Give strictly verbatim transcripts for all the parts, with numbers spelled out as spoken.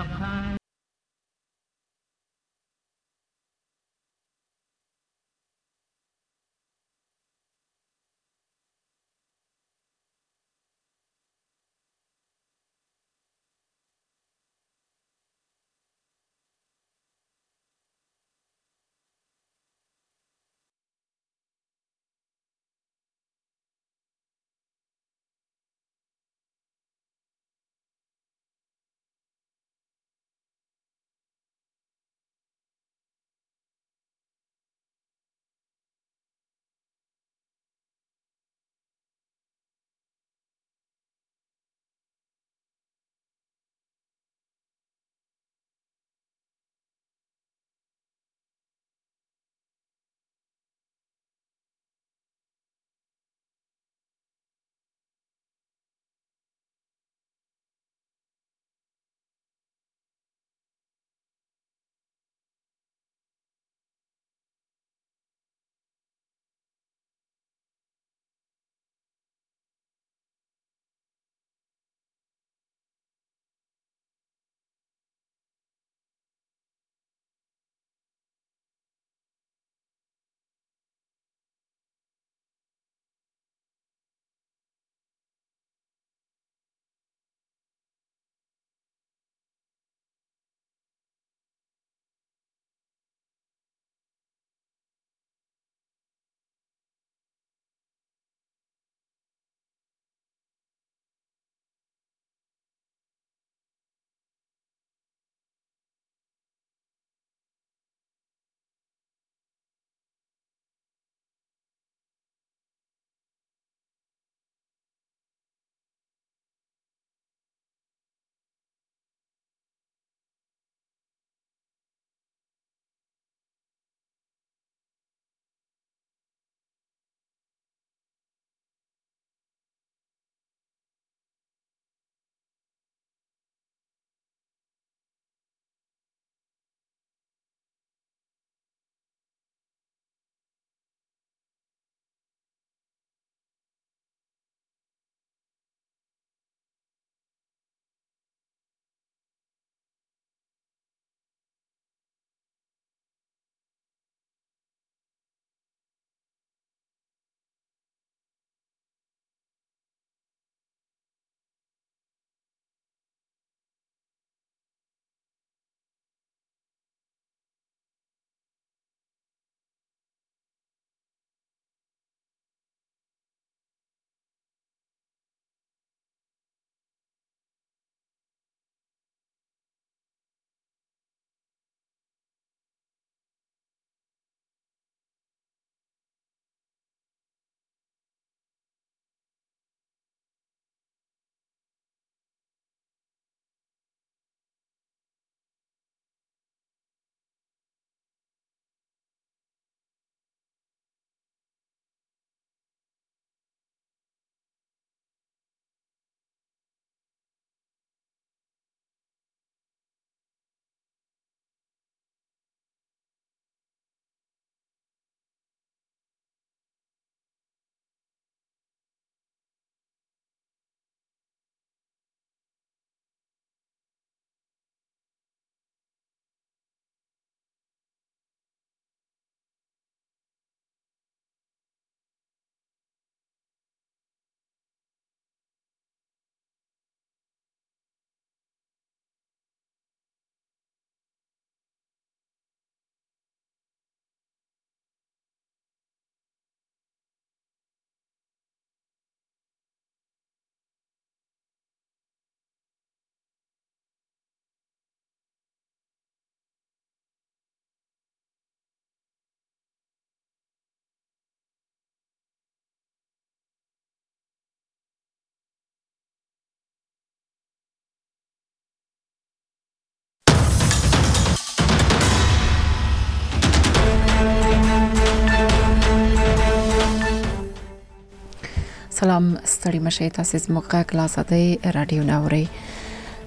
سلام ستړي مشه تاسو زموږ غږ لا ساده رادیو ناوري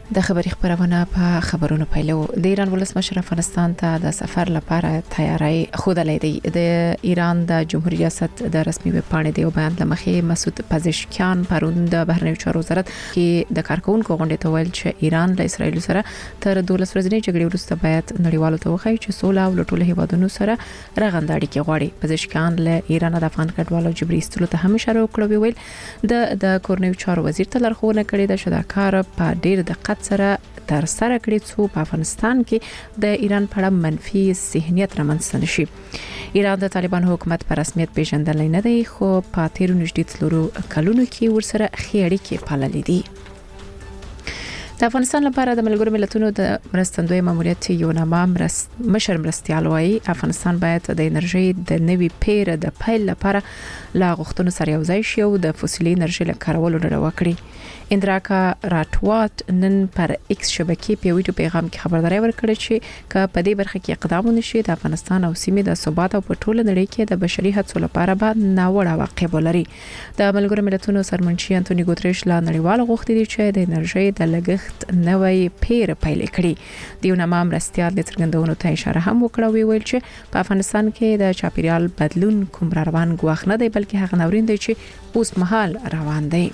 د خبري خبرونه په خبرونو پیلو د ایران ولسمشر افغانستان ته د سفر لپاره تیاری خوده دی. د ایران د جمهوریت ریاست د رسمي ویب پاڼې د بیان لمخې مسعود پزشکیان پرون د بهرنیو چارو وزارت کې د کارکونکو غونډې ته ویل چې ایران له اسرایل سره تر دولس ورځې جګړې وروسته باید نړیوالو ته وخی چې سوله او ټول هیوادونو سره رغنده اړیکې غواړي. پزشکیان له ایران د افغان کډوالو جبري استلو ته هم اشاره وکړه. ویل د د کورنیو چارو وزیر ته لارښوونه کړې ده چې دا کار په ډیر دقت سره تر سره کړی څو په افغانستان کې د ایران په اړه منفي ذهنیت رامنځته نشي. ایران د طالبان حکومت په رسمیت پیژندل نه دی، خو په تیرو نږدې څلورو کلونو کې ورسره ښې اړیکې پاللې دي. د افغانستان لپاره د ملګرو ملتونو د مرستندوی ماموریت یو نامه مرست مشر مرستيال وايي افغانستان باید د انرژي د نوي پیر د پایل لپاره لا غوښتنو سره یو ځای شي او د فوسیلي انرژي له کارولو ډډه وکړي. اندراکا راټوات نن پر ایکس شبکې په ویډیو پیغام کې خبرداري ورکړه چې ک په دې برخه کې اقدام ونشي د افغانستان او سیمې د ثبات او په ټوله نړۍ کې د بشري هڅو لپاره به ناوړه عواقب ولري. د ملګرو ملتونو سرمنشي انټونی ګوتریش لا نړیوال غوښتي دي چې د انرژي د لګښت نوې پیر پیل کړي. د یو نامه مرستيال د څرګندونو ته اشاره هم وکړه. وی ویل چې په افغانستان کې د چاپیریال بدلون کوم روان غواخ نه دی، بلکې هغه نورین دی چې اوس مهال روان دی.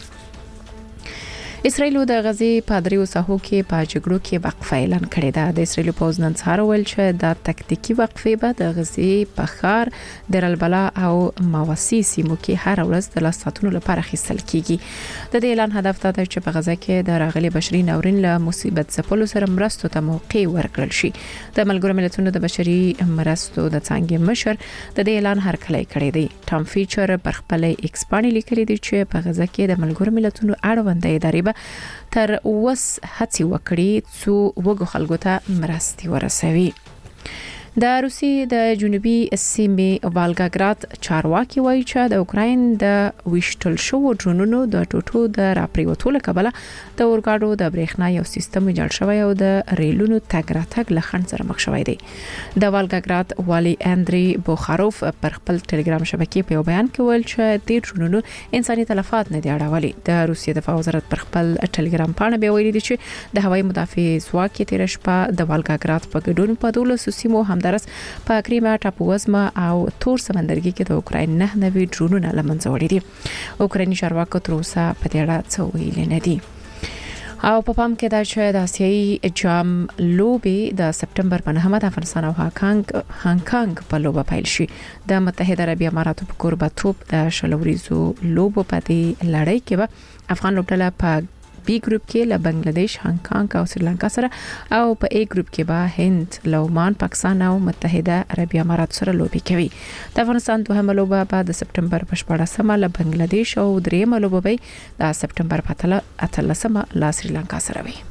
اسرائیل د غزې په دریو ساحو کې په جګړو کې وقفه اعلان کړې ده. د اسرائیل پوز نن سهار ویل چې د تکتیکی وقفه به د غزې په ښار دیر البلا او ماوسی سیمو کې هر ورځ د لاساتونو لپاره خیستل کیږي. د دې اعلان هدف دا دی چې په غزه کې د راغلي بشري ناورین له مصیبت ځپلو سره مرستو ته موقع ورکړل شي. د ملګرو ملتونو د بشري مرستو د څنګه مشر د دې اعلان هرکلی کړی دی. ټام فیچر پر خپل ایکس باندې لیکلی دی چې په غزه کې د ملګرو ملتونو اړوند ادارې تر اوس هڅه وکړي څو وګړو خلکو ته مرستي ورسوي. د روسیې د جنوبي سیمې والګاګراد چارواکي وایي چې د اوکراین د ویشتل شو ډرونونو د ټوټو د راپریوتو لکبله د اورګاډو د برېښنا یو سیستم جوړ شوی او د ریلونو تګ راتګ لخند سره مخ شوی دی. د والګاګراد والی اندري بوخاروف پر خپل ټلګرام شبکې په بیان کې ویل چې د ډرونونو انساني تلفات نه دی اړولي. د روسیې دفاع وزارت پر خپل ټلګرام باندې به ویلي چې د هوایي مدافع ځواک تیر شپه د والګاګراد په ګډون په دولسو سیمو همدارس په کریمیا ټاپووزمه او تور سمندرګي کې د اوکراین نه نوي ډرونونه لمنځه وړي دي. اوکرایني چارواکو تر اوسه په دې اړه څه ویلي نه دي. او په پام کې دا چې د آسیایي جام لوبې د سپټمبر په نهمه د افغانستان او هانګ هانګ په لوبه پیل شي. د متحده عربي اماراتو په کوربتوب د شلوريزو لوبو په دې لړۍ کې به افغان لوبډله په بی ګروپ کې له بنگلاديش، هانګ او سریلانکا سره او په ای ګروپ کې به هند، لومان، پاکستان او متحده عربي امارات سره لوبي کوي. د افغانستان دوهمه لوبه به د سپټمبر په شپاړسمه له بنگلاديش او دریمه لوبه به د سپټمبر په اتلسمه له سریلانکا سره وي.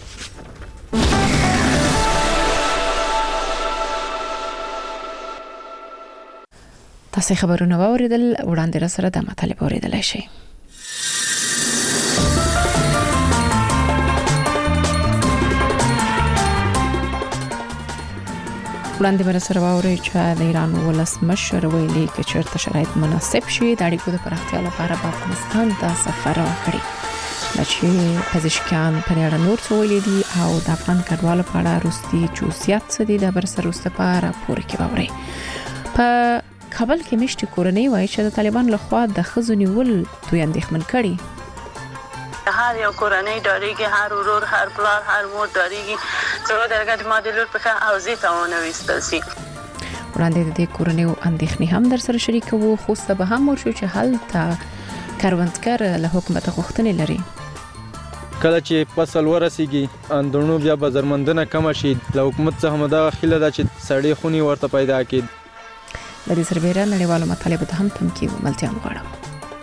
تاسو خبرونه واوریدل، وړاندې را سره د مطالب اوریدلای شئ. وړاندې بر سره واوري چې د ایران ولسمشر ویلي چې چیرته شرایط مناسب شي د اړیکو د پراختیا لپاره په افغانستان ته سفر وکړي. چې پزشکیان په اړه نور څه ویلي دي او د افغان کډوالو په اړه روسي چوسیات څه دي د بر سره وروسته په راپور کې واوري. په کابل کې مشتي کورنۍ وایي چې د طالبان لخوا د خزو نیول دوی اندېښمن کړي. هر یو کورنۍ داریږي، هر ورور، هر پلار، هر مور داریږي چې درګه د ماده لور په اوزي ته ونويستل شي. وړاندې د دې کورنۍ اندېښنې هم در سره شریکو، خو څه به هم ورشو چې هلته کاروانسکر له حکومت غوښتنې لري. کله چې فصل ورسیږي اندونو بیا بازارمندنه کم شي، له حکومت څخه مدا خله دا چې سړی خونی ورته پیدا کړي. د دې سربېره نړیوالو مطالبه ته هم تمکین ملتیا غواړم.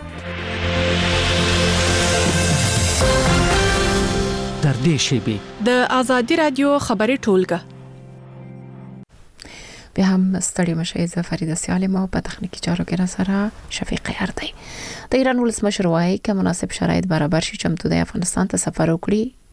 در دې شیبه د ازادي رادیو خبري ټولګه به هم ستړي مشه ز فریده سالم او په تخنیکی چارو کې را سره شفیق اردی. د ایران ولسمشر وايي چې مناسب شرایط برابر شي چمتو د افغانستان ته سفر وکړي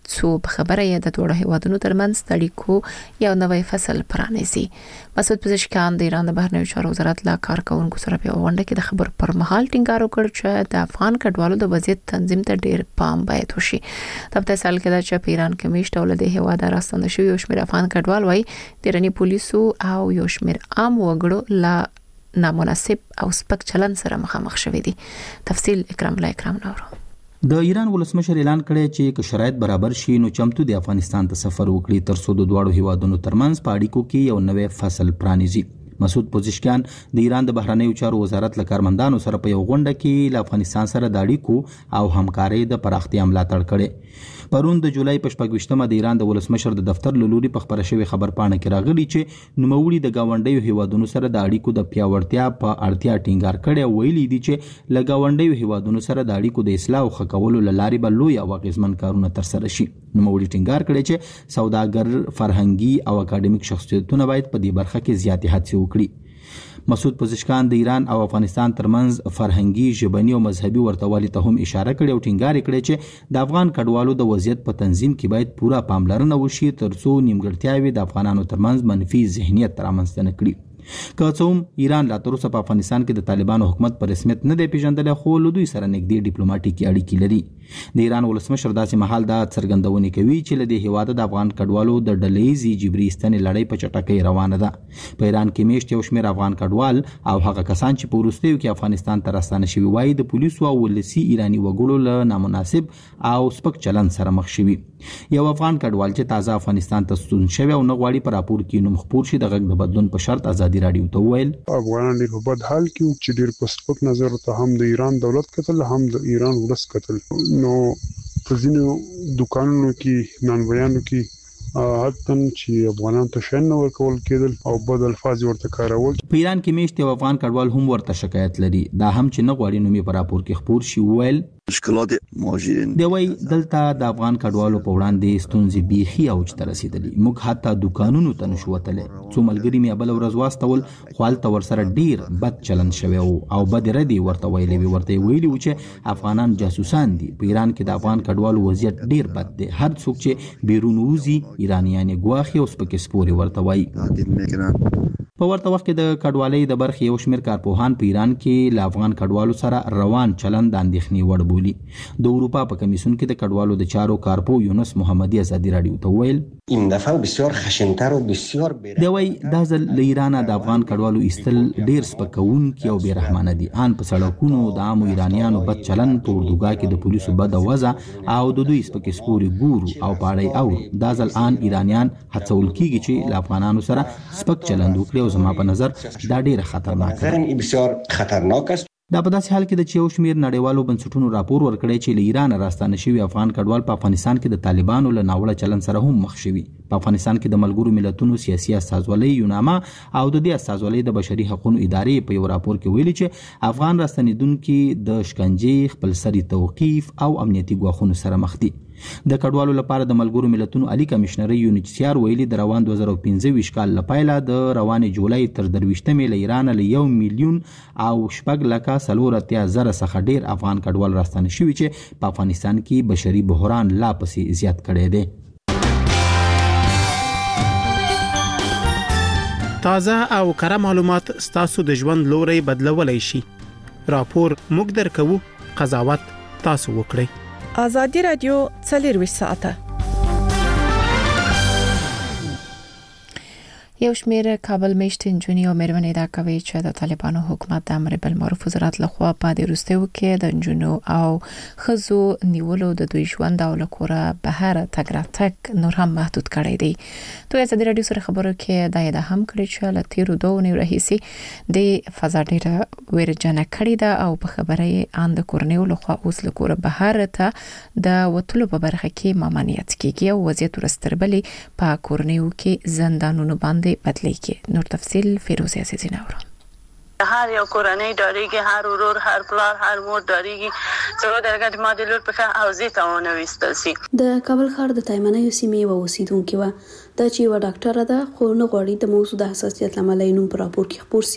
څو په خبره یې د دوه هیوادونو ترمنځ د اړیکو یو نوی فصل پرانیزي. مسعود پزشکیان د ایران د بهرنیو چارو وزارت لا کارکونکو سره په غونډه کې د خبر پر مهال ټینګار وکړ چې د افغان کډوالو د وضعیت تنظیم ته ډیر پام باید وشي. د په سال کې د چپ ایران کمیشن ولې د هیواد راستنه شوی یو شمېر افغان کډوال وای د ایراني پولیسو او یو شمېر عام وګړو لا نامناسب او سپک چلن سره مخامخ شوی دي. تفصیل اکرام الله اکرام نورو. د ایران ولسمشر اعلان کړی چې که شرایط برابر شي نو چمتو د افغانستان ته سفر وکړي ترڅو د دواړو هیوادونو ترمنځ په اړیکو کې یو نوې فصل پرانیزي. مسعود پزشکیان د ایران د بهرنیو چارو وزارت له کارمندانو سره په یو غونډه کې له افغانستان سره د اړیکو او همکارۍ د پراختیا ملاتړ کړي. پرون د جولای په شپږ د ایران د ولسمشر د دفتر له لوري په خبره شوی خبر پاڼه کې راغلی چې نوموړي د گاونډیو هیوادونو سره د اړیکو د پیاوړتیا په اړتیا ټینګار کړي او ویلي دي چې له گاونډیو هیوادونو سره د اړیکو د اصلاح او ښه کولو لارې به لوی او اغیزمن کارونه ترسره شي. نوموړي ټینګار کړي چې سوداګر، فرهنګي او اکاډمیک شخصیتونه باید په دې برخه کې زیاتې هڅې وکړي. مسعود پزشکیان د ایران او افغانستان ترمنځ فرهنګي، ژبني او مذهبي ورتهوالي ته هم اشاره کړې او ټینګار کړی چې د افغان کډوالو د وضعیت په تنظیم کې باید پوره پاملرنه وشي ترڅو نیمګړتیاوې د افغانانو ترمنځ منفي ذهنیت رامنځته نه کړي. که څه هم ایران لا تر اوسه په افغانستان کې د طالبانو حکومت په رسمیت نه دی پیژندلی خو له دوی سره نږدې ډیپلوماټیکي اړیکې لري. د ایران ولسمشر داسې مهال دا څرګندونې کوي چې له دې هیواده د افغان کډوالو د ډلهیزې جبري ایستنې لړۍ په چټکۍ روانه ده. په ایران کې میشت یو شمېر افغان کډوال او هغه کسان چې په وروستیو کې افغانستان ته راستانه شوي وایي د پولیسو او ولسي ایراني وګړو له نامناسب او سپک چلند سره مخ شوي. یو افغان کډوال چې تازه افغانستان ته ستون شوی او نه غواړي په راپور کې نوم خپور شي د غږ د بدلون په شرط ازادي راډیو ته وویل افغانان ډېر په بد حال کې چې ډېر په سپک نظر ته هم د ایران دولت کتل هم د ایران ولس کتل. نو په ځینو دکانونو کې نانوایانو کې حتی چې افغانان ته شین نه ورکول کېدل او بد الفاظ ورته کارول. په ایران کې میشت یو افغان کډوال هم ورته شکایت لري دا هم چې نه غواړي نوم یې په راپور کې خپور شي. وویل مشکلات موجودين دی وای دلته د افغان کډوالو په وړاندې ستونزې بیخي اوج ته رسیدلي. موږ حتی دکانونو ته نشو وتلی. څو ملګري مې بل ورځ واستول خو هلته ورسره ډیر بد چلند شوی او بد ردی ورته ویلي وي. ورته ویلي و چې افغانان جاسوسان دي. په ایران کې د افغان کډوالو وضعیت ډیر بد دی. هر څوک چې بیرون وځي ایرانیان ګواخي او سپکې سپورې ورته وایي. په ورته وخت کې د کډوالۍ د برخې یو شمېر کارپوهان په ایران کې له افغان کډوالو سره روان چلند د اندېښنې وړ بولي. د اروپا په کمیسیون کې د کډوالو د چارو کارپو یونس محمدي ازادي راډیو ته ویل این دفعه بسیار خشن‌تر و بسیار بی‌رحمانه دی وای دا ځل له ایران د افغان کډوالو ایستل ډیر سپکونکي او بی‌رحمانه دي. ان په سړکونو د عامو ایرانیانو بد چلند په اردوګاه کې د پولیسو بد وضع او د دوی سپکې سپورې ګورو او پاړی او دا ځل ان ایرانیان هڅول کیږي چې له افغانانو سره سپک چلند وکړي او زما په نظر دا ډیره خطرناک ده. بسیار خطرناک است. دا په داسې حال کې د چې یو شمېر نړیوالو بنسټونو راپور ورکړی چې له ایران راستانه شوي افغان کډوال په افغانستان کې د طالبانو له ناوړه چلند سره هم مخ شوي. په افغانستان کې د ملګرو ملتونو سیاسي استازولۍ یوناما او د دې استازولۍ د بشري حقوقو ادارې په یو راپور کې ویلي چې افغان راستنیدونکي د شکنجې، خپلسري توقیف او امنیتي ګواښونو سره مخ دي. د کډوالو لپاره د ملګرو ملتونو عالی کمشنري یو ان ایچ سی آر ویلي د روان دوه زره پنځه کال لپاره د روان جولای تر درويشتمې له ایران له یو میلیون او شپږ لکه څلور اتیا زره څخه ډیر افغان کډوال راستانه شوي چې په افغانستان کې بشري بحران لا پسې زیات کړی دی. تازه او کره معلومات ستاسو د ژوند لوري بدلولای شي. راپور موږ درکو، قضاوت تاسو وکړئ. آزادی رادیو څلروي ساعته یو شمېر کابل میشت انجونی او مېرمنې دا کوي چې د طالبانو حکومت د امر بالمعروف وزارت لخوا په دې وروستیو کې د انجونو او خزو نیولو د دوی ژوند او لکوره بهر تګ راتګ نور هم محدود کړی دی. دوی آزادي رادیو سره خبرو کې دا یې هم کړی چې له تیرو دوه نیو راهیسې د فضا ډیره ویرجنه کړې ده او په خبره یې ان د کورنیو لخوا اوس لکوره بهر ته د وټلو په برخه کې ممانعت کیږي او وضعیت ورستربلې په کورنیو کې زندانونو باندې بدلی کې. نور تفصیل فیروزه عزیزی نورو. هر یو کورنۍ داریږي، هر ورور، هر پلار، هر مور داریږي چې درګه د ماده لور په حوزې ته ونويستل شي. د کابل ښار د تایمنیو سیمې و اوسیدونکو و دا چې و ډاکټر ده خو نه غوړي د موضوع د حساسیت لامل نوم پر راپور کې خبر سي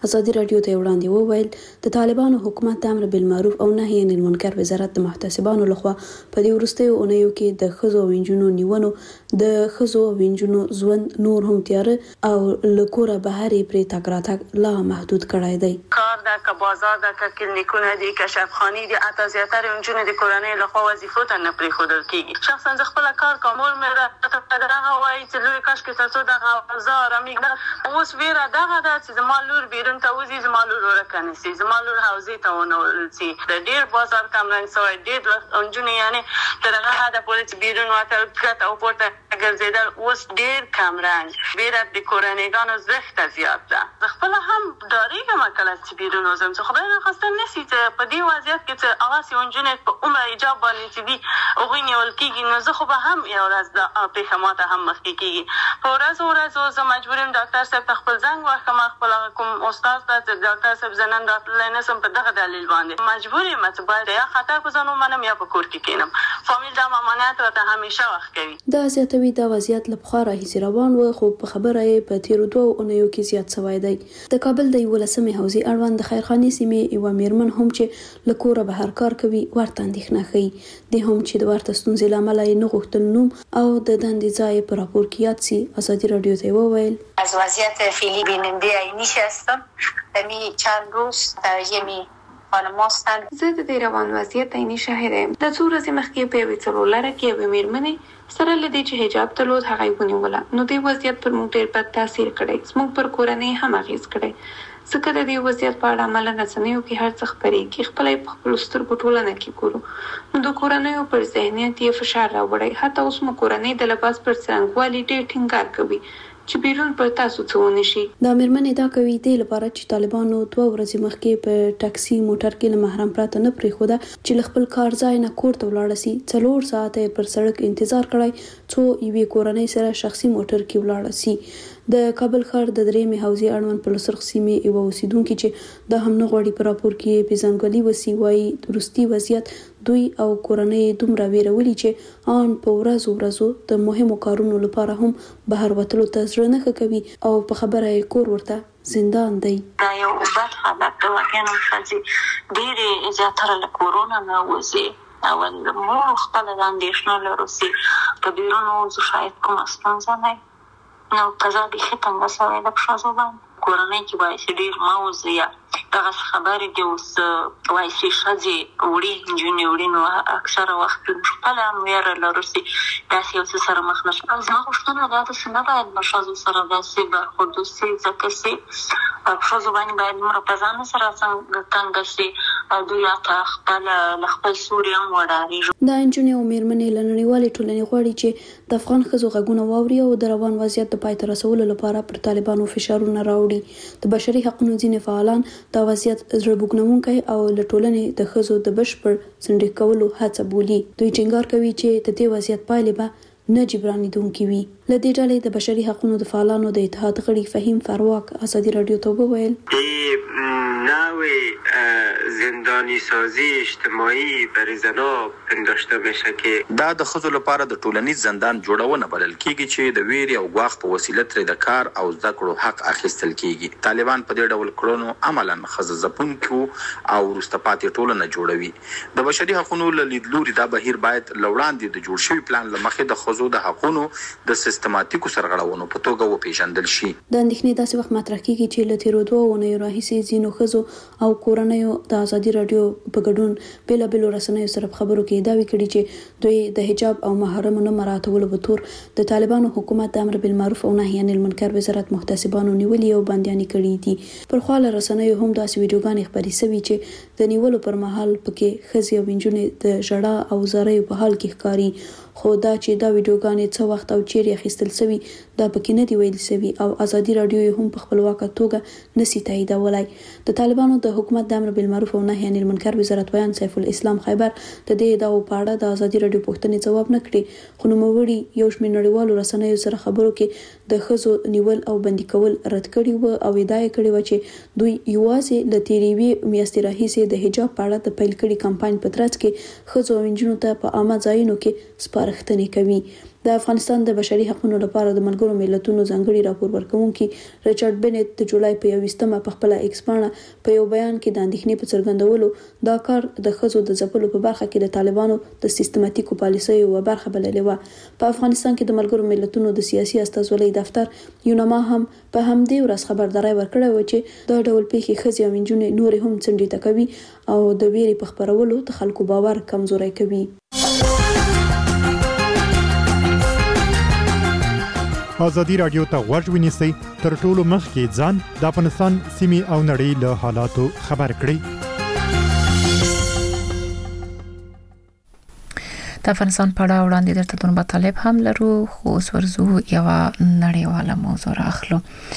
ازادي راډیو ته وړاندې وویل د طالبانو حکومت د امر بالمعروف او نهي عن المنکر وزارت د محتسبانو لخوا په دې وروستیو اونیو کې د ښځو او نجونو نیونو د ښځو او نجونو ژوند نور هم تیاره او له کوره بهر پرې تګ راتګ لا محدود کړی دی. کار ده که بازار ده که کلینیکونه دي که شفاخانې دي، حتی زیاتره نجونې د کورنۍ لخوا وظیفو ته نه پرېښودل کېږي. شخصا زه خپله کار کوم، مور مې راته دغه وایي چې لوی کاشکې تر څو دغه اوضاع ارامېږي. اوس ویره دغه ده چې زما لور بیرون ته وځي، زما لور ورکه نه سي، زما لور حوزې ته ونه وړل سي. د ډېر بازار کمرنګ سوی، ډېر نجونې یعنې تر هغه حده پورې چې بیرون وتل ښکته او پورته ګرځېدل اوس ډېر کمرنګ. ویره د کورنیګانو زښته زیات ده. زه خپله هم ډارېږم کله چې بیرون وځم، چې خدای ناخواسته نه سي چې په دې وضعیت کې چې هغسې نجونې په عمره حجاب باندې چې دي هغوی نیول کېږي، نو زه خو به هم یو ورځ دا پېښه ما ته هم مخکې کېږي. په ورځو ورځو زه مجبور یم ډاکټر صاحب ته خپل زنګ وکړم، خپل کوم استاد ته چې ډاکټر صاحب زه نن راتللی نه شم په دغه دلیل باندې. مجبور یم چې باید یا خطر په ځان ومنم یا په کور کې کښېنم. فامیل دا ممانعت راته همیشه وخت کوي. دا زیاتوي دا وضعیت له پخوا راهیسې روان و، خو په خبره یې په تېرو دوو اونیو کې زیات سوی دی. د کابل د یولسمې حوزې اړوند د خیرخانې سیمې یوه میرمن هم چې له کوره بهر کار کوي ورته اندېښنه ښیي. دې هم چې د ورته ستونزې له امله یې نه غوښتل نوم او د دندې ځای په راپور کې یاد سي. ازادي راډیو ته وویل از وضعیت فعلی بیننده عینیش هستم. دمی چند روز یمی خانم هستند. زه د دې روان وضعیت عیني شاهد یم. د څو ورځې مخکې په یوې څلور لاره کې یوې میرمنې سره له دې چې حجاب درلود هغه یې ونیوله، نو دې وضعیت پر موږ ډېر بد تاثیر کړی، زموږ پر کورنۍ هم اغېز کړی. ځکه د دې وضعیت په اړه عملاً رسنیو کې هر څه خپرېږي، خپله یې په خپلو سترګو ټولنه کې ګورو، نو د کورنیو پر ذهنیت یې فشار راوړی. حتی اوس مو کورنۍ د لباس پر څرنګوالي ډېر ټینګار کوي چې بیرون پر تاسو څه ونه شي. دا میرمنې دا کوي دې لپاره چې طالبانو دوه ورځې مخکې په ټاکسي موټر کې له محرم پرته نه پرېښوده چې له خپل کار ځای نه کور ته ولاړه سي. څلور ساعته یې پر سړک انتظار کړی څو یوې کورنۍ سره شخصي موټر کې ولاړه سي. د کابل ښار د درېیمې حوزې اړوند په لسرخ سیمې یوه اوسیدونکي چې دا هم نه غواړي په راپور کې پېژندګلوي وسي وایي وروستي وضعیت دوی او کورنۍ دومره ویرولي چې آن په ورځو ورځو د مهمو کارونو لپاره هم بهر وتلو ته زړه نه ښه کوي او په خبره یې کور ورته زندان دی. دا یو بد حالت دی. واقعا ښځې ډېرې زیاتره له کورونه نه وځي او موږ خپله د اندېښنه لرو چې په بیرون وځو شاید کومه ستونزه نه وي. نو قضا بیخي تنګه سوی ده په ښځو باندې. کورنۍ کې وایي چې ډېر مه وځي، یا دغسې خبرې دي اوس وایي چې ښځې وړي نجونې وړي، نو اکثره وخت خپله هم ویره لرو چې داسې یو څه سره مخ نه شو. زما غوښتنه دا ده چې نه باید له ښځو سره داسې برخورد وسي، ځکه چې په ښځو باندې باید دومره په ځان سره تنګه سي دوی راته خپله له خپل سوري هم وډارېږي. دا نجونې او میرمنې له نړیوالې ټولنې غواړي چې د افغان ښځو غږونه واوري او د روان وضعیت د پای ته رسولو لپاره پر طالبانو فشارونه راوړي. د بشري حقونو ځینې فعالان دا وضعیت زړه بوږنونکی او له ټولنې د ښځو د بشپړ څنډې کولو هڅه بولي. دوی ټینګار کوي چې د دې وضعیت پایلې به نه جبرانېدونکې وي. له دې ډلې د بشري حقونو د فعالانو د اتحاد غړي فهیم فرواک ازادي راډیو ته وویل نوع زندانی سازی اجتماعی برای زنا پنداشته میشه که دا د ښځو لپاره د ټولنیز زندان جوړونه بلل کیږي چې د ویرې او ګواښ په وسیله ترې د کار او زده کړو حق اخیستل کیږي. طالبان په دې ډول کړنو عملاً ښځه ځپونکو او وروسته پاتې ټولنه جوړوي. د بشري حقونو له لیدلوري دا بهیر باید له وړاندې د جوړ شوي پلان له مخې د ښځو د حقونو د سیستماتیکو سرغړونو په توګه وپېژندل شي. د اندېښنې داسې وخت مطرح کیږي چې له تېرو دوو اونیو راهیسې ځینو ښځو او کورنیو د ازادي راډیو په ګډون بېلابېلو رسنیو سره په خبرو کې دعوې کړي چې دوی د حجاب او محرمو نه مراعاتولو په تور د طالبانو حکومت د امر بالمعروف او نهي عن المنکر وزارت محتسبانو نیولي او بندیانې کړي دي. پر خوا له رسنیو هم داسې ویډیوګانې خپرې سوي چې د نیولو پر مهال پکې ښځې او نجونې د ژړا او زاریو په حال کې ښکاري، خو دا چې دا ویډیوګانې څه وخت او چیرې اخیستل سوي دا پکې نه دي ویل سوي او ازادي راډیو یې هم په خپلواکه توګه نشي تاییدولی. د طالبانو د حکومت د امر بالمعروف او نهي عن المنکر وزارت ویان سیف الاسلام خیبر د دې ادعاو په اړه د ازادي راډیو پوښتنې ځواب نه کړي، خو نوموړي یو شمېر نړیوالو رسنیو سره خبرو کې د ښځو نیول او بندي کول رد کړي وو او ادعا یې کړې وه چې دوی یوازې له تېرې یوې میاشتې راهیسې د حجاب په اړه د پیل کړي کمپاین په ترڅ کې ښځو او نجونو ته په عامه ځایونو کې سپارښتنې کوي. د افغانستان د بشري حقوقو لپاره د ملګرو ملتونو ځانګړي راپور ورکونکي ریچارډ بنت د جولای په یوویشتمه په خپل ایکس باندې په یو بیان کې د اندېښنې په څرګندولو دا کار د ښځو د ځپلو په برخه کې د طالبانو د سیستماتیکو پالیسیو یوه برخه بللې وه. په افغانستان کې د ملګرو ملتونو د سیاسي استازولۍ دفتر یوناما هم په همدې ورځ خبرداري ورکړه و چې دا ډول پیښې ښځې او نجونې نورې هم څنډې ته کوي او د ویرې په خپرولو د خلکو باور کمزوری کوي. ازادي رادیو ته غوږ ونیسئ تر ټولو مخکې ځان د افغانستان سیمې او نړۍ له حالاتو خبر کړئ. د افغانستان په اړه وړاندې درته د مطالب هم لرو، خو اوس ورزو یو نړیواله موضوع راخلو.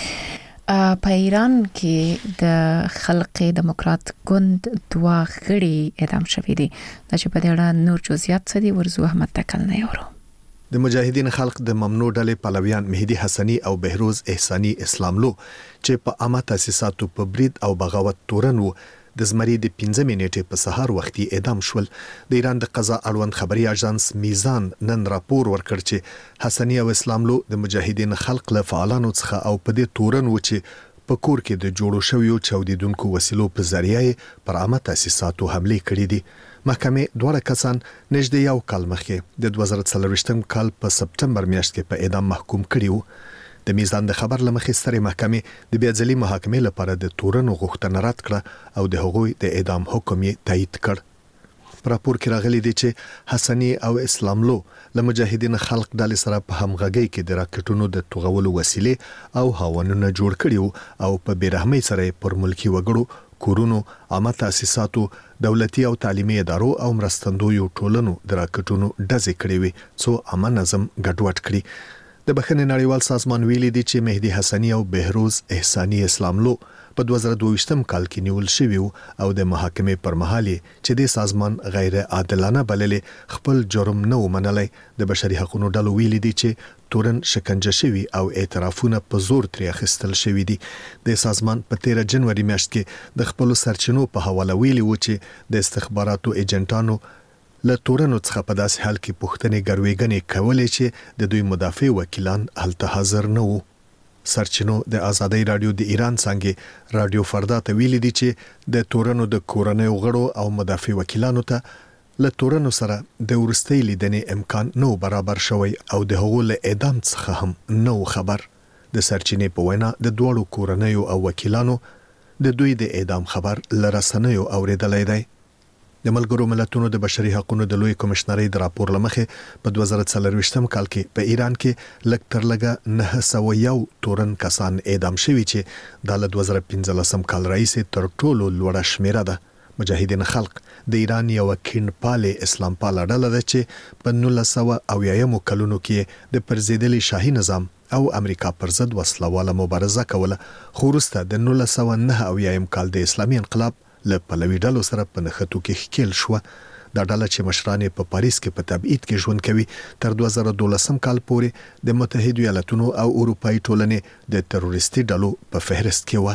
په ایران کې د خلق دموکرات ګوند دوه غړي اعدام شوي دي. دا چې په دې اړه نور جزئیات څه دي ورزو احمد تکل نه یورو. د مجاهدین خلق د ممنوع ډلې پلویان مهدي حسنی او بهروز احسانی اسلاملو چې په عامه تاسیساتو په برید او بغاوت تورن وو د زمری د پنځمې نیټې په سهار وختي اعدام شول. د ایران د قضا اړوند خبري اژانس میزان نن راپور ورکړ چې حسنی او اسلاملو د مجاهدین خلق له فعالانو څخه او په دې تورن و چې په کور کې د جوړو شویو چاودیدونکو وسیلو په ذریعه پر عامه تاسیساتو حمله کړې دي. محکمې دوه کسان نږدې یو کال مخکې د دوه زره څلوېښتم کال په سپټمبر میاشت کې په اعدام محکوم کړي وو. د میزان د خبر لمخې سترې محکمې د بیا ځلي محاکمې لپاره د تورنو غوښتنه رد کړه او د هغوی د اعدام حکم یې تایید کړ. په راپور کې راغلي دي چې حسنی او اسلاملو له مجاهدین خلق ډلې سره په همغږۍ کې د راکټونو د توغولو وسیلې او هاونونه جوړ کړي او په بیرحمۍ سره پر ملکی وګړو کورونو، عامه تاسیساتو، دولتي او تعلیمي ادارو او مرستندویو ټولنو د راکټونو ډزې کړې وي څو عامه نظم ګډوډ کړي. د بخښنې نړیوال سازمان ویلي دی چې مهدي حسنی او بهروز احسانی اسلاملو په دوه زره دوه کال کې نیول شوی او د محاکمې پر مهال چې د سازمان غیر عادلانه بللې خپل جرم نه ومنلای. د بشري حقوقو ډلو ویلي دي چې تورن شکنجه شوی او اعترافونه په زور ترې اخیستل شوی دي. د سازمان په تیره جنوري میاشت کې د خپل سرچینو په حواله ویلي و چې د استخباراتو ایجنټانو له تورنو څخه په داسې حال کې پوښتنې ګروېګنې کولې چې د دوی مدافع وکیلان هلته حاضر نه وو. سرچینو د آزادۍ رادیو د ایران څنګه رادیو فردا ته ویلي دي چې د تورنو د کورنۍ غړو او مدافع وکیلانو ته له تورنو سره د ورستۍ لیدنې امکان نو برابر شوی او د هغو له اعدام څخه هم نو خبر. د سرچینې په وینا د دوړو کورنۍ او وکیلانو د دوی د اعدام خبر لرسنیو اوریدلای دی. د ملګرو ملتونو د بشري حقوقو د لوی کمشنرۍ د راپور لمخې په دوه زره څلوېښتم کال کې په ایران کې لږ تر لږه نه سوه یو تورن کسان اعدام شوي چې د دوه زره پنځلسم کال راهیسې تر ټولو لوړه شمیره ده. مجاهدین خلق د ایران یو کینپالې اسلام پاله ډله ده چې په نولس سوه اویایمو کلونو کې د پرزیدلي شاهي نظام او امریکا پر ضد وسلواله مبارزه کوله، خو وروسته د نولس سوه نه اویایم کال د اسلامي انقلاب له پلوي ډلو سره په نښتو کې ښکیل شوه. دا ډله چې مشران په پاریس کې په تبعید کې ژوند کوي تر دوه زره دولسم کال پورې د متحده ایالاتونو او اروپאי ټولنې د تروریستي ډلو په فهرست کې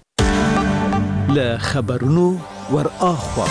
و. له خبرونو ور اخوا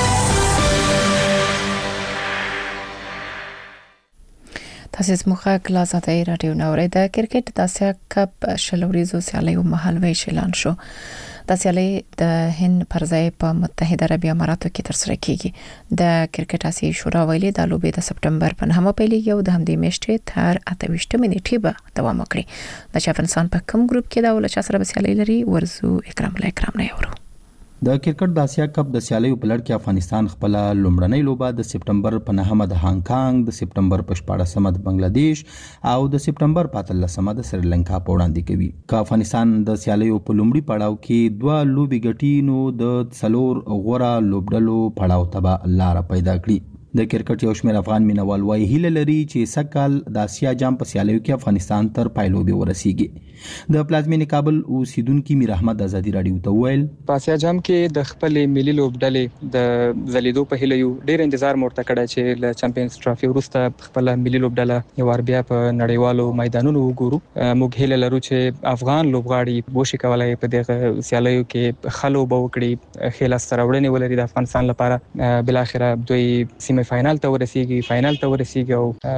تاسو زموږه کلاس اتای رادیو نورې د کرکټ د اسیا کپ شلوريزو سیالیو مهالوي اعلان شو. د سیالي د هند پر ځای په متحده عربی اماراتو کې ترسره کیږي. د کرکټ اسیا شورا ویلي د لوبې د سپټمبر په نهمه پیلېږي او د همدې میاشتې تر اته ویشتمې نیټې به دوام وکړي. د افغانستان په کوم ګروپ کې دا ولچ سره سیالي لري ورزو اکرام له اکرام نه یورو. د کرکټ د اسیا کپ د سیالیو په لړ کې افغانستان خپل لومړنۍ لوبه د سپټمبر په نهمه د هانګ کانګ، د سپټمبر په شپاړسمه د بنگلاديش او د سپټمبر په اتلسمه د سریلانکا په وړاندې کوي. که افغانستان د سیالیو په لومړي پړاو کې دوه لوبې ګټي نو د څلور غوره لوبډلو پړاو ته به لار پیدا کړي. د کرکټ یو شمېر افغان مینوال وايي هیله لري چې سکهال د اسیا جام په سیالیو کې افغانستان تر پایلوبې ورسیږي. د پلازمینې کابل اوسیدونکو میر احمد آزادی رادیو ته ویل په اسیا جام کې د خپل ملي لوبډلې د زلیدو په هیله یو ډیر انتظار مورته کړی چې له چمپیونز ټرافي وروسته خپل ملي لوبډله یو بیا په نړیوالو میدانونو وګورو. موږ هیله لرو چې افغان لوبغاړي بوشي کولای په دغه سیالیو کې خلو به وکړي، خلاص ترورنې ولري د افغانستان لپاره. بل اخره دوی سیمه فائنل ته ورسیږي فائنل ته ورسیږي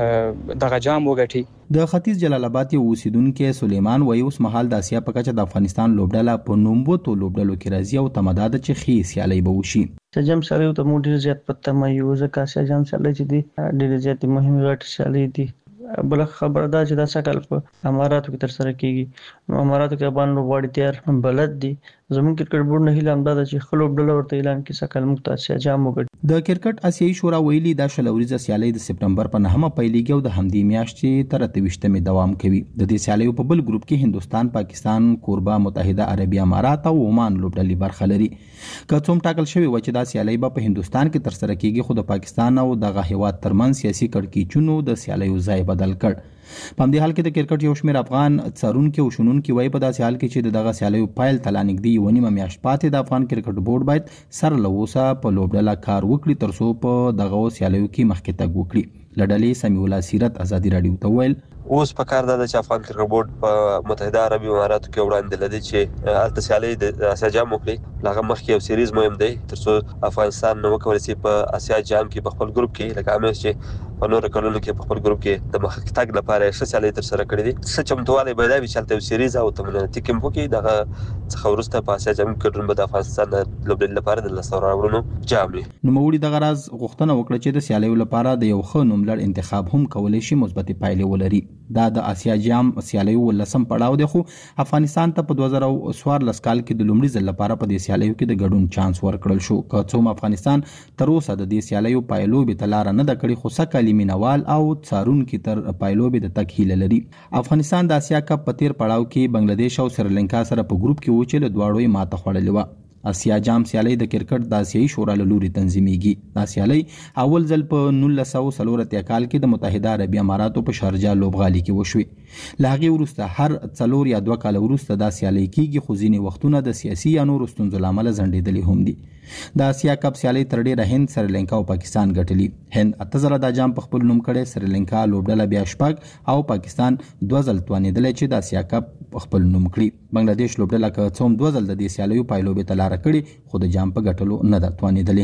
او دغه جام وګټي. د ختیځ جلال آباد یو اوسیدونکو سلیمان وایي اوس مهال د اسیا په کچه د افغانستان لوبډله په نومبوتو لوبډلو کې راځي او تمداد چې خې سیالي به وشي. سجام سره ته مو ډیر زیات پته مې یو ځکه سجام سره چې دی ډیر زیات مهمه غټ سیالي دي. بل خبر دا چې دا سکل په اماراتو کې تر سره کیږي. نو اماراتو کې باندې وړي تیار بلد دي. زموږ کرکټ بورډ نه هیله امداد چې خلوب ډله ورته اعلان کې سکل مقتص جام وګړي. د کرکټ اسیایي شورا ویلي د شلوريزه سیالي د سپتمبر په نهمه پیلېږي او د همدې میاشتې تر اتهویشتمې دوام کوي. د دې سیالیو په بل ګروپ کې هندستان، پاکستان، کوربه متحده عربي امارات او عمان لوبډلې برخه لري. که څوم ټاکل شوی و چې دا سیالي به په هندستان کې تر سره کیږي، خو د پاکستان او دغه هیواد ترمنځ سیاسي کړکېچونو د سیالیو ځای بدل کړ. په همدې حال کې د کرکټ یو شمېر افغان څارونکي او شنونکي وایي په داسې حال کې چې دغه سیالیو پایل ته لا نږدې یوه نیمه میاشت پاتې د افغان کرکټ بورډ باید سره له اوسه په لوبډله کار وکړي تر څو په دغه سیالیو کې مخکې تګ وکړي. له ډلې سمیع الله سیرت ازادي راډیو ته وویل اوس په کار ده چې افغان کرکټ بورډ په متحده عربي اماراتو کې وړاندې لدی چې الته سیالي د اسیا جام وکړي. لغه مخکې یو سیریز مهم دی تر څو افغانستان نو وکولای شي په اسیا جام کې په خپل ګروپ کې لکه امس چې په نور کلونو کې په خپل ګروپ کې د مخکې تګ لپاره ښه سیالي تر سره کړې دي. څه چمتووالی باید وي چې الته سیریز او تمنیتي کیمپ وکړي. دغه څخه وروسته په اسیا جام کې ګډون به د افغانستان لوبډلې لپاره د لاسته راوړنو جام وي. نوموړي دغه راز غوښتنه وکړه چې د سیالیو لپاره د یو ښه نوملړ انتخاب هم کولای شي مثبت پایلې ولري. دا د اسیا جام سیالیو ولسم پړاو دی، خو افغانستان ته په دوه زره څوارلس کال کې د لومړي ځل لپاره په دې سیالیو کې د ګډون چانس ورکړل شو. که څوم افغانستان تر اوسه د دې سیالیو پایلوبې ته لاره نه ده کړې، خو سږ مینوال او څارونکي تر پایلوبې د تګ هیله لري. افغانستان د اسیا کپ په تیر پړاو کې بنگلاديش او سریلانکا سره په ګروپ کې و چې له دواړو یې ماته خوړلې وه. اسیا جام سیالي د کرکټ د اسیایي شورا له لوري تنظیمېږي. دا سیالي اول ځل په نولس سوه څلور اتیا کال کې د متحده عربي اماراتو په شارجه لوبغالي کې وشوې. له هغې وروسته هر څلور یا دوه کاله وروسته دا سیالي کیږي، خو ځینې وختونه د سیاسي یا نورو ستونزو له امله ځنډېدلې هم دي. د اسیا کپ سیالي تر ډېره هند، سریلانکا او پاکستان ګټلي. هند اته ځله دا جام په خپل نوم کړی، سریلانکا لوبډله بیا شپږ او پاکستان دوه ځل توانېدلی چې د اسیا کپ په خپل نوم کړي. بنگلاديش لوبډله که څوم دوه ځل د دې سیالیو پایلوبې ته لاره کړې، خو د جام په ګټلو نه ده توانېدلې.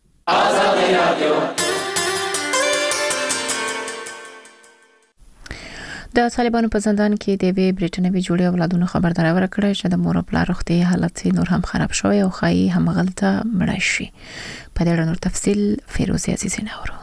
د طالبانو په زندان کې د وی برټنوي جوړي اولادونو خبرداري ورکړه چې د مور او پلار روغتي حالت نور هم خراب شوی او خایي همغلته مړ شي. په دې اړه نور تفصیل فیروزي عزیزي نورو.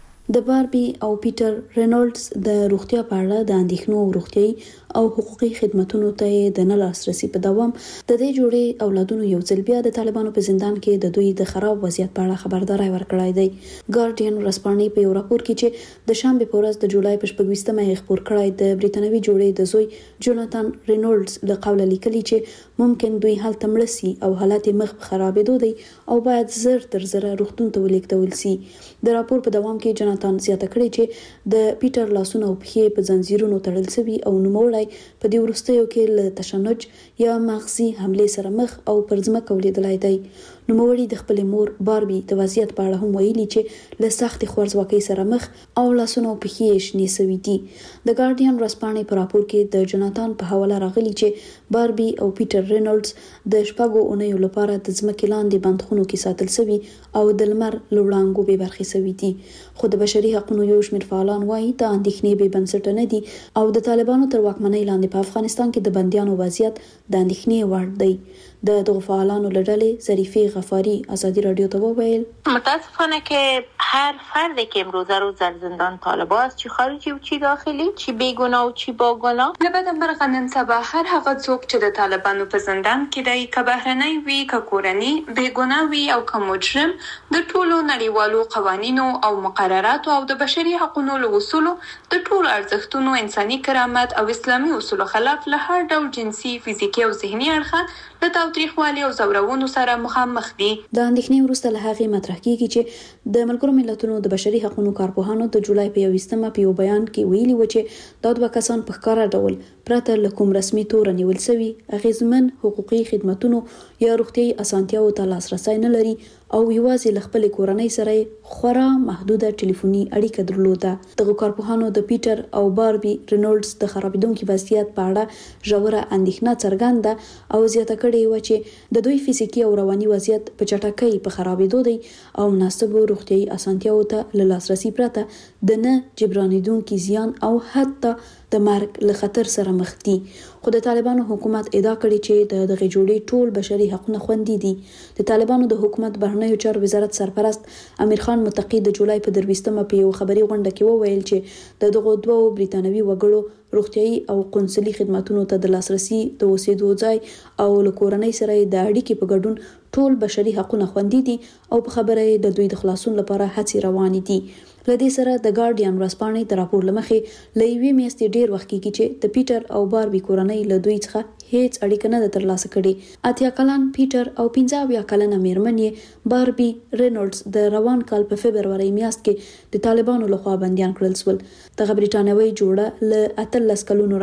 د باربي او پیټر رینولډز د روغتیا په اړه د اندېښنو او روغتيایي او حقوقي خدماتو ته د نه لاسرسي په دوام د دې جوړې اولادونو یو ځل بیا د طالبانو په زندان کې د دوی د خراب وضعیت په اړه خبرداري ورکړای دی. ګارډین ورځپاڼې په یو راپور کې چې د شنبه په ورځ د جولای په شپږویشتمه یې خپور کړی د برټنوي جوړې د زوی جوناتان رینولډز له قوله لیکلي چې ممکن دوی هلته مړ سي او حالت مخ خرابېدو دی او باید زر تر زر روغتون ته ولیږدول سي. د راپور په دوام کې جوناتان زیاته کړې چې د پیټر لاسونه او پښې په زنجیرونو تړل شوي او نوموړی په دې وروستیو کې له تشنج یا مغزي حمله سره مخ او پر ځمکه ولیدلای دی. نوموړی د خپل مور باربي د وضعیت په اړه هم ویلي چې له سخت خوارځواکۍ سره مخ او لاسونه او پښې یې شنې شوي دي. د ګارډین ورځپاڼې په راپور کې د جوناتان په حواله راغلي چې باربي او پیټر رینولډز د شپږو اونیو لپاره د ځمکې لاندې بندخونو کې ساتل شوي او د لمر له وړانګو بې برخې شوي دي. خو د بشري حقوقو یو شمېر فعالان وایي د اندېښنې بې بنسټه نه دي او د طالبانو تر واکمنۍ لاندې په افغانستان کې د بنديانو وضعیت د اندېښنې وړ دی. د دغه فعالانو لړلې ظریفه غفاری ازادي رادیو ته وویل متاسفانه که هر فردی که امروزه روز در زندان طالب است چی خارجی و چی داخلی چی بیگناه و چی باگناه لبد مرغ نن سبا هر هغه څوک چې د طالبانو په زندان کې دی که بهرنی وي که کورنی بیگناه وي او که مجرم د ټولو نړیوالو قوانینو او مقرراتو او د بشري حقوقو له اصولو د ټولو ارزښتونو انساني کرامت او اسلامي اصولو خلاف له هر ډول جنسي فزیکي او ذهني اړخه د تاوتریخوالي او زورونو سره مخامخ دي. د اندېښنې وروسته له هغې مطرح کیږي چې د ملګرو ملتونو د بشري حقوقو کارپوهانو د جولای په یوویشتمه په یو بیان کې ویلي و چې دا دوه کسان په ښکاره ډول پرته له کوم رسمي توره نیول شوي اغېزمن حقوقي خدماتو یا روغتیایي اسانتیاوو ته لاسرسی نه لري او یوازې له خپل کورنۍ سره خورا محدوده ټلیفوني اړیکه درلوده. دغه کارپوهانو د پیټر او باربي رینولډز د خرابېدونکي وضعیت په اړه ژوره اندېښنه څرګنده او زیاته کړې و چې د دوی فزیکي او رواني وضعیت په چټکۍ په خرابېدو دی او مناسبو روغتیايي اسانتیاو ته له لاسرسي پرته د نه جبرانېدونکي زیان او حتی د مرګ له خطر سره مخ دي. خو د طالبانو حکومت ادعا کړې چې د دغه جوړې ټول بشري حقوقونه خوندي دي. د طالبانو د حکومت بهرنیو چارو وزارت سرپرست امیر خان متقی د جولای په درویشتمه په یو خبري غونډه کې وویل چې د دغو دوو بریتانوي وګړو روغتیايي او قونسلي خدماتونو ته د لاسرسي د اوسېدو ځای او له کورنۍ سره د اړیکې په ګډون ټول بشري حقوقونه خوندي دي او په خبره د دوی د خلاصون لپاره هڅې روانې دي. لدې سره د ګارډین ورځپاڼې د راپور لمخې له یوې میاشتې ډیر وخت کېږي چې د پیټر او باربي کورنۍ له دوی څخه هیڅ اړیکه نه ده ترلاسه کړې. اتیا کلن پیټر او پنځه اویا کلنه میرمن یې باربي رینولډز د روان کال په فبرورۍ میاشت کې د طالبانو لخوا بندیان کړل شول. دغه بریټانوي جوړه له اتلس کلونو